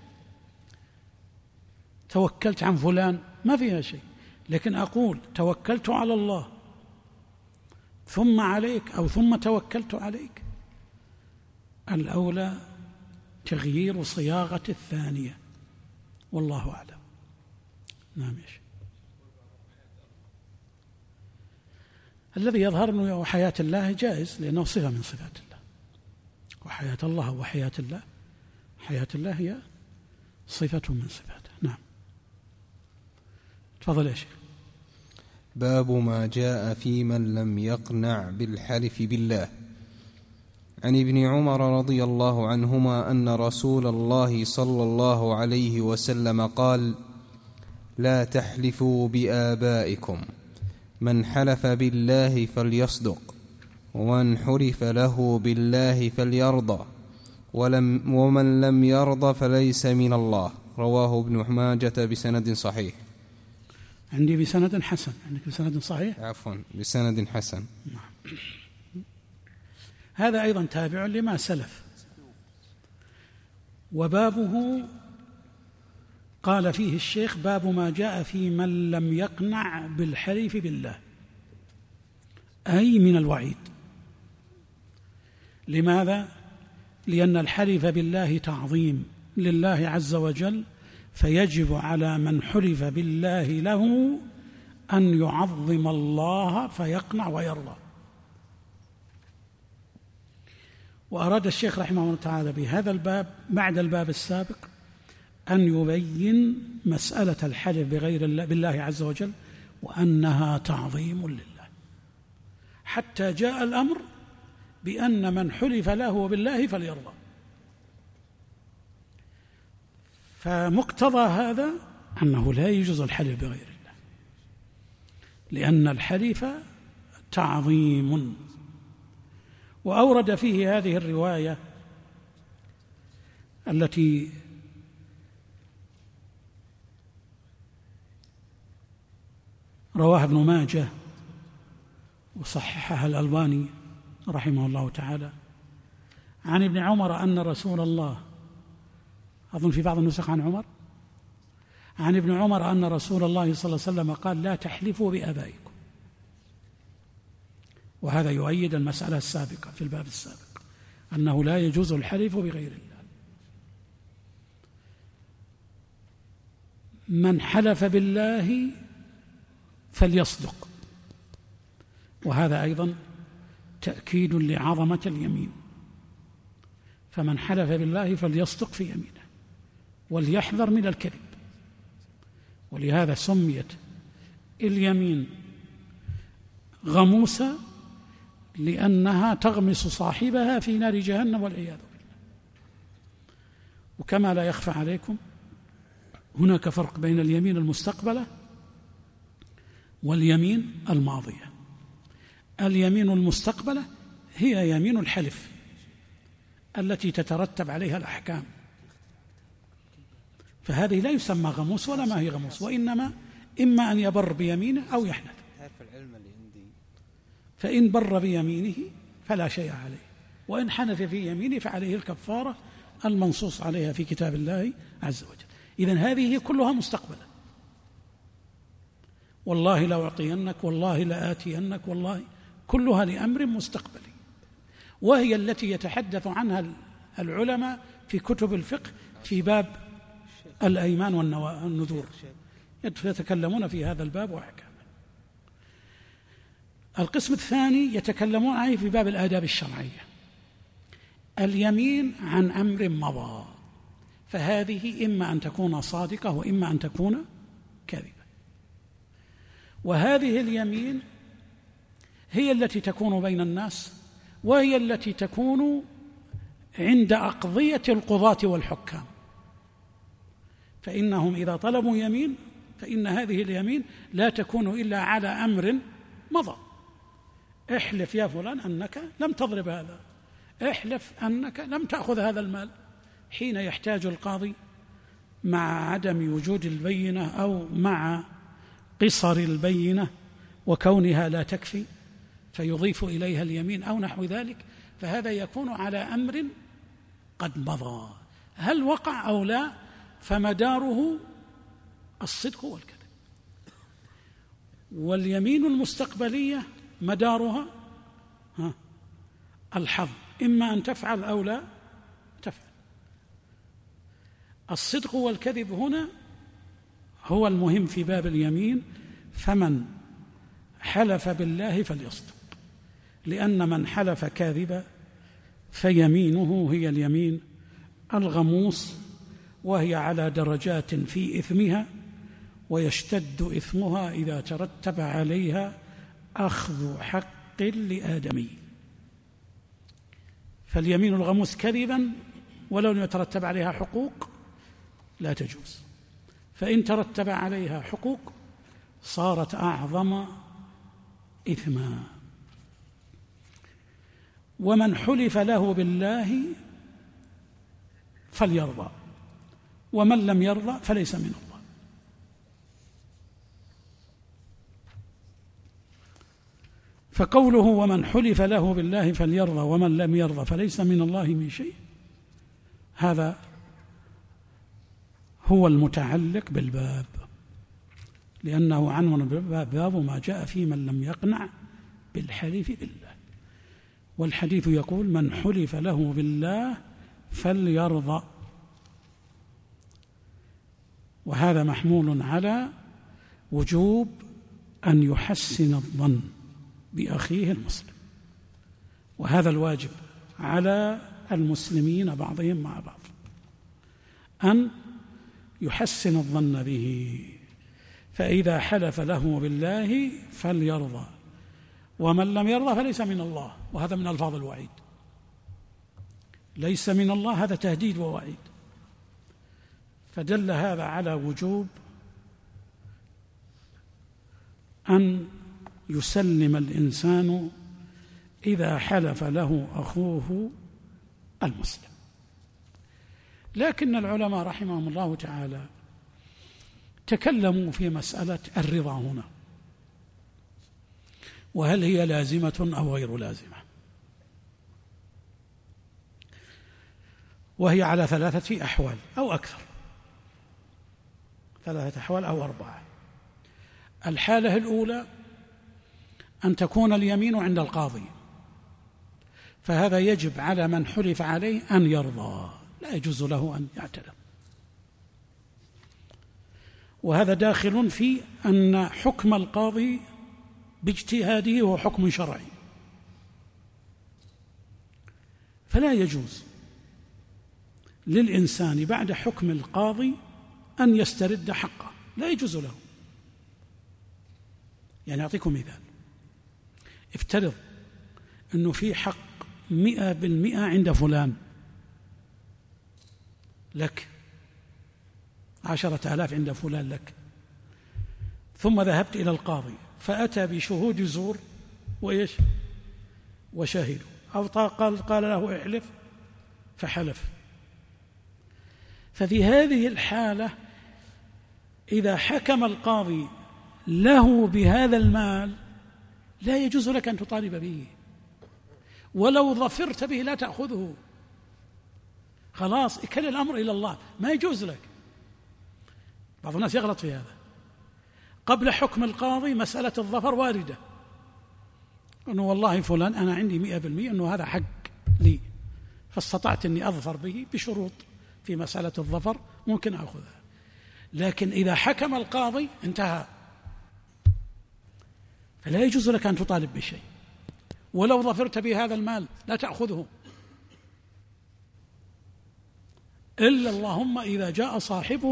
توكلت عن فلان ما فيها شيء، لكن أقول توكلت على الله ثم عليك أو ثم توكلت عليك، الأولى تغيير صياغة الثانية، والله أعلم. نعم يا شيخ. الذي يظهر أنه حياة الله جائز لأنه صفة من صفات الله، وحياة الله وحياة الله، حياة الله هي صفة من صفاته. نعم. تفضل يا شيخ. باب ما جاء في من لم يقنع بالحلف بالله. عن ابن عمر رضي الله عنهما أن رسول الله صلى الله عليه وسلم قال: لا تحلفوا بآبائكم، من حلف بالله فليصدق، ومن حلف له بالله فليرضى، ومن لم يرضى فليس من الله. رواه ابن ماجة بسند صحيح. عندي بسند حسن، عندك بسند صحيح؟ عفوا، بسند حسن. هذا أيضا تابع لما سلف. وبابه قال فيه الشيخ: باب ما جاء في من لم يقنع بالحلف بالله، أي من الوعيد. لماذا؟ لأن الحلف بالله تعظيم لله عز وجل، فيجب على من حلف بالله له أن يعظم الله فيقنع ويرضى. وأراد الشيخ رحمه الله تعالى بهذا الباب بعد الباب السابق أن يبين مسألة الحلف بغير الله بالله عز وجل وأنها تعظيم لله، حتى جاء الأمر بأن من حلف له بالله فليرضى. فمقتضى هذا أنه لا يجوز الحلف بغير الله، لأن الحلف تعظيم. وأورد فيه هذه الرواية التي رواها ابن ماجه وصححها الألباني رحمه الله تعالى عن ابن عمر أن رسول الله، أظن في بعض النسخ عن عمر، عن ابن عمر أن رسول الله صلى الله عليه وسلم قال: لا تحلفوا بآبائكم. وهذا يؤيد المسألة السابقة في الباب السابق، أنه لا يجوز الحلف بغير الله. من حلف بالله فليصدق، وهذا أيضا تأكيد لعظمة اليمين. فمن حلف بالله فليصدق في يمينه وليحذر من الكذب. ولهذا سميت اليمين غموسة، لأنها تغمس صاحبها في نار جهنم والعياذ بالله. وكما لا يخفى عليكم هناك فرق بين اليمين المستقبلة واليمين الماضية. اليمين المستقبلة هي يمين الحلف التي تترتب عليها الأحكام، فهذه لا يسمى غموس ولا ما هي غموس، وإنما إما أن يبر بيمينه أو يحنث. فإن بر بيمينه فلا شيء عليه، وإن حنث في يمينه فعليه الكفارة المنصوص عليها في كتاب الله عز وجل. إذن هذه كلها مستقبلة. والله لأعطينك، والله لآتينك، والله، كلها لأمر مستقبلي، وهي التي يتحدث عنها العلماء في كتب الفقه في باب الأيمان والنذور، يتكلمون في هذا الباب وأحكامه. القسم الثاني يتكلمون عليه في باب الآداب الشرعية، اليمين عن أمر مضى، فهذه إما أن تكون صادقة وإما أن تكون كاذبة. وهذه اليمين هي التي تكون بين الناس، وهي التي تكون عند أقضية القضاة والحكام، فإنهم إذا طلبوا يمين فإن هذه اليمين لا تكون إلا على أمر مضى. احلف يا فلان أنك لم تضرب هذا، احلف أنك لم تأخذ هذا المال. حين يحتاج القاضي مع عدم وجود البينة أو مع قصر البينة وكونها لا تكفي فيضيف إليها اليمين أو نحو ذلك، فهذا يكون على أمر قد مضى، هل وقع أو لا، فمداره الصدق والكذب. واليمين المستقبلية مدارها الحظ، إما أن تفعل أو لا تفعل. الصدق والكذب هنا هو المهم في باب اليمين، فمن حلف بالله فليصدق، لأن من حلف كاذبا فيمينه هي اليمين الغموس، وهي على درجات في إثمها، ويشتد إثمها إذا ترتب عليها أخذ حق لآدمي. فاليمين الغموس كذبا ولو لم يترتب عليها حقوق لا تجوز، فإن ترتب عليها حقوق صارت أعظم إثما. ومن حلف له بالله فليرضى، ومن لم يرضى فليس من الله. فقوله ومن حلف له بالله فليرضى ومن لم يرضى فليس من الله من شيء، هذا هو المتعلق بالباب، لأنه عنوان باب ما جاء في من لم يقنع بالحلف بالله. والحديث يقول من حلف له بالله فليرضى، وهذا محمول على وجوب أن يحسن الظن بأخيه المسلم، وهذا الواجب على المسلمين بعضهم مع بعض، أن يحسن الظن به. فإذا حلف له بالله فليرضى ومن لم يرضى فليس من الله، وهذا من ألفاظ الوعيد. ليس من الله هذا تهديد ووعيد، فدل هذا على وجوب أن يسلم الإنسان إذا حلف له أخوه المسلم. لكن العلماء رحمهم الله تعالى تكلموا في مسألة الرضا هنا، وهل هي لازمة أو غير لازمة، وهي على 3 أحوال أو أكثر، 3 أحوال أو 4. الحالة الأولى أن تكون اليمين عند القاضي، فهذا يجب على من حلف عليه أن يرضى، لا يجوز له أن يعترض. وهذا داخل في أن حكم القاضي باجتهاده هو حكم شرعي، فلا يجوز للإنسان بعد حكم القاضي أن يسترد حقه، لا يجوز له. يعني أعطيكم مثال، افترض أنه في حق 100% عند فلان لك، 10,000 عند فلان لك، ثم ذهبت إلى القاضي فأتى بشهود زور وإيش وشاهدوا، أو قال له احلف فحلف. ففي هذه الحالة إذا حكم القاضي له بهذا المال لا يجوز لك أن تطالب به، ولو ظفرت به لا تأخذه، خلاص اكل الأمر إلى الله، ما يجوز لك. بعض الناس يغلط في هذا، قبل حكم القاضي مسألة الظفر واردة، أنه والله فلان أنا عندي 100% أنه هذا حق لي، فاستطعت أني أظفر به بشروط في مسألة الظفر ممكن أخذها. لكن إذا حكم القاضي انتهى، فلا يجوز لك أن تطالب بشيء، ولو ظفرت بهذا المال لا تأخذه، إلا اللهم إذا جاء صاحبه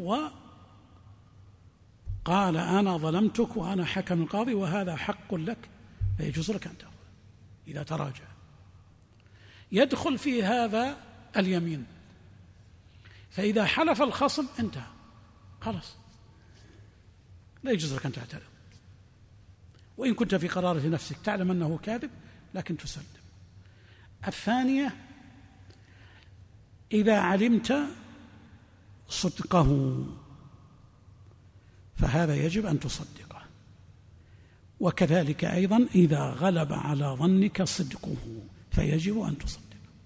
وقال أنا ظلمتك وأنا حكم القاضي وهذا حق لك، فيجوز لك أن تأخذ إذا تراجع. يدخل في هذا اليمين، فإذا حلف الخصم انتهى، خلاص لا يجوز لك أن تعترض، وإن كنت في قرارة نفسك تعلم أنه كاذب لكن تسلم. الثانية إذا علمت صدقه فهذا يجب أن تصدقه، وكذلك أيضا إذا غلب على ظنك صدقه فيجب أن تصدقه.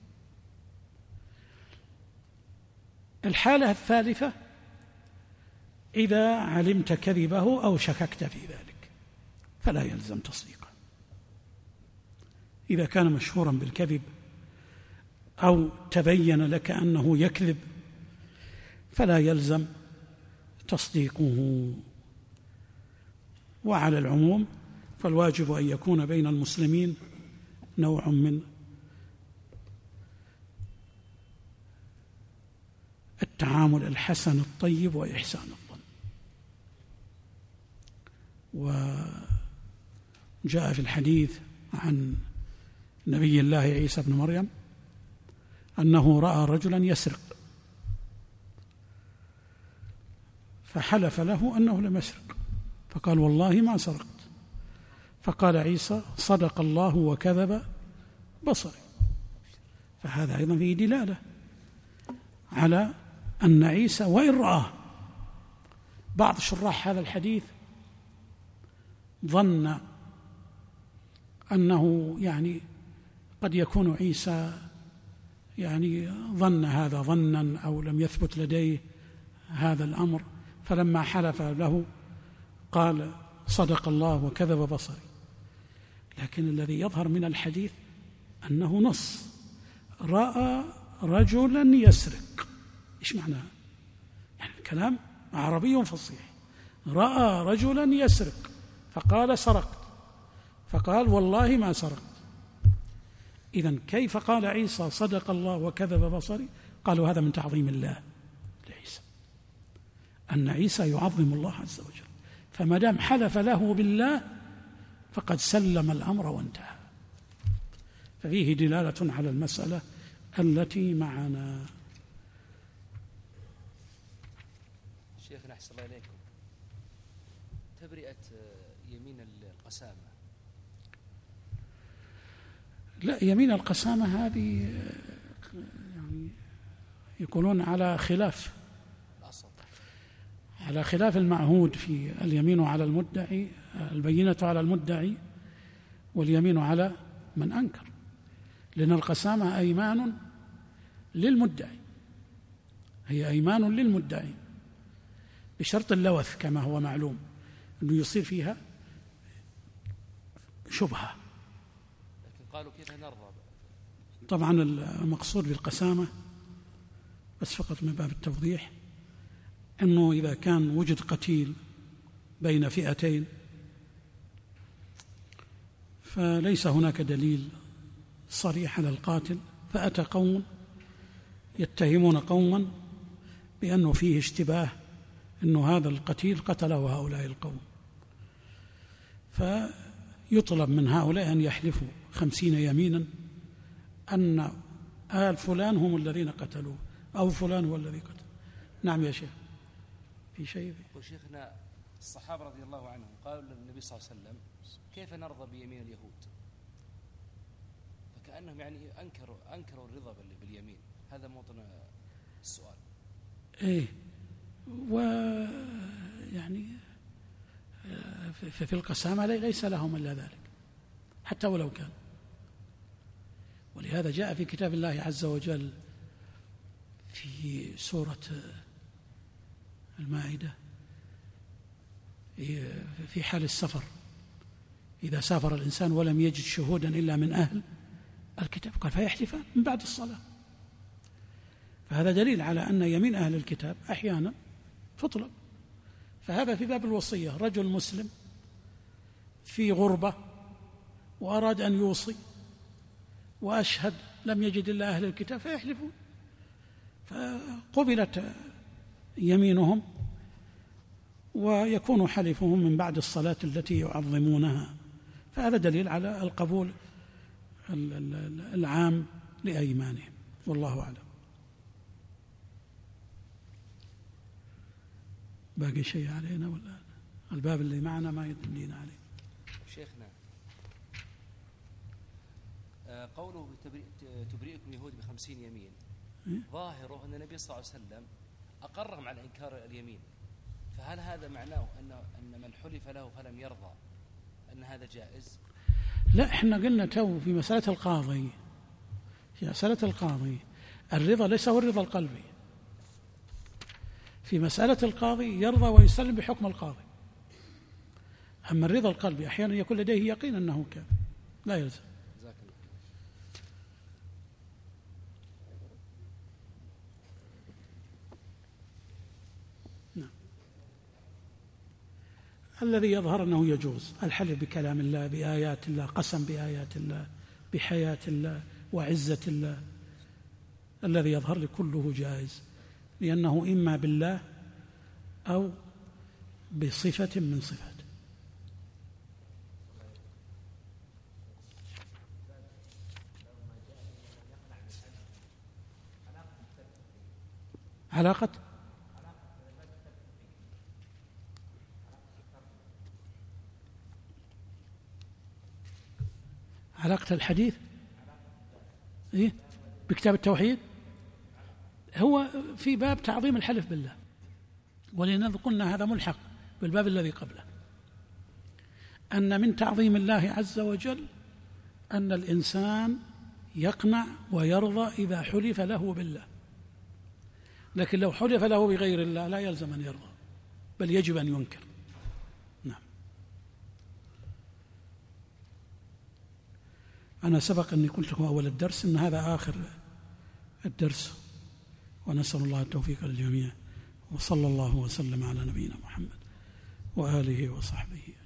الحالة الثالثة إذا علمت كذبه أو شككت في ذلك فلا يلزم تصديقه. إذا كان مشهورا بالكذب أو تبين لك أنه يكذب فلا يلزم تصديقه. وعلى العموم فالواجب أن يكون بين المسلمين نوع من التعامل الحسن الطيب وإحسان الظن. وجاء في الحديث عن نبي الله عيسى بن مريم أنه رأى رجلا يسرق فحلف له أنه لم يسرق، فقال والله ما سرقت، فقال عيسى صدق الله وكذب بصري. فهذا أيضا فيه دلالة على أن عيسى وإن رآه، بعض شراح هذا الحديث ظن أنه قد يكون عيسى ظن هذا ظنا أو لم يثبت لديه هذا الأمر، فلما حلف له قال صدق الله وكذب بصري. لكن الذي يظهر من الحديث أنه نص رأى رجلا يسرق. إيش معناه؟ الكلام عربي فصيح. رأى رجلا يسرق فقال سرقت، فقال والله ما سرقت. إذن كيف قال عيسى صدق الله وكذب بصري؟ قالوا هذا من تعظيم الله لعيسى، أن عيسى يعظم الله عز وجل، فما دام حلف له بالله فقد سلم الأمر وانتهى. ففيه دلالة على المسألة التي معنا. شيخنا أحسن الله إليكم، تبرئة يمين القسامة. لا، يمين القسامة هذه يقولون على خلاف الأصل، على خلاف المعهود في اليمين على المدعي، البينة على المدعي واليمين على من أنكر، لأن القسامة أيمان للمدعي، هي أيمان للمدعي بشرط اللوث كما هو معلوم، أنه يصير فيها شبهة. لكن قالوا كيف نرضى؟ طبعا المقصود بالقسامة بس فقط من باب التوضيح أنه إذا كان وجد قتيل بين فئتين فليس هناك دليل صريح على القاتل، فأتى قوم يتهمون قوما بأنه فيه اشتباه أنه هذا القتيل قتله هؤلاء القوم، فيطلب من هؤلاء أن يحلفوا 50 يمينا أن آل فلان هم الذين قتلوه أو فلان هو الذي قتل. نعم يا شيخ، في شيء؟ وشيخنا الصحابة رضي الله عنهم قالوا للنبي صلى الله عليه وسلم كيف نرضى بيمين اليهود؟ فكأنهم أنكروا الرضا باليمين. هذا موطن السؤال. إيه، في القسامة ليس لهم إلا ذلك حتى ولو كان. ولهذا جاء في كتاب الله عز وجل في سورة المائدة في حال السفر، إذا سافر الإنسان ولم يجد شهودا إلا من أهل الكتاب قال فيحلفان من بعد الصلاة. فهذا دليل على أن يمين أهل الكتاب أحيانا تطلب. فهذا في باب الوصية، رجل مسلم في غربة وأراد أن يوصي وأشهد لم يجد إلا أهل الكتاب فيحلفون، فقبلت يمينهم ويكون حلفهم من بعد الصلاة التي يعظمونها. فهذا دليل على القبول العام لأيمانهم، والله أعلم. باقي شيء علينا ولا الباب اللي معنا ما يدلينا عليه؟ شيخنا قوله تبرئكم اليهود ب50 يمين، ظاهره أن النبي صلى الله عليه وسلم أقرهم على إنكار اليمين، فهل هذا معناه أن من حلف له فلم يرضى أن هذا جائز؟ لا، احنا قلنا في مسألة القاضي الرضا ليس هو الرضا القلبي. في مسألة القاضي يرضى ويسلم بحكم القاضي، أما الرضا القلبي أحيانا يكون لديه يقين أنه كافر، لا يلزم. نعم. الذي يظهر أنه يجوز الحلف بكلام الله، بآيات الله، قسم بآيات الله، بحياة الله وعزة الله، الذي يظهر لكله جائز، لأنه إما بالله أو بصفة من صفاته. علاقة الحديث بكتاب التوحيد هو في باب تعظيم الحلف بالله، ولأن قلنا هذا ملحق بالباب الذي قبله، أن من تعظيم الله عز وجل أن الإنسان يقنع ويرضى إذا حلف له بالله، لكن لو حلف له بغير الله لا يلزم أن يرضى، بل يجب أن ينكر. نعم. أنا سبق أني قلت لكم أول الدرس أن هذا آخر الدرس، ونسأل الله التوفيق للجميع، وصلى الله وسلم على نبينا محمد وآله وصحبه.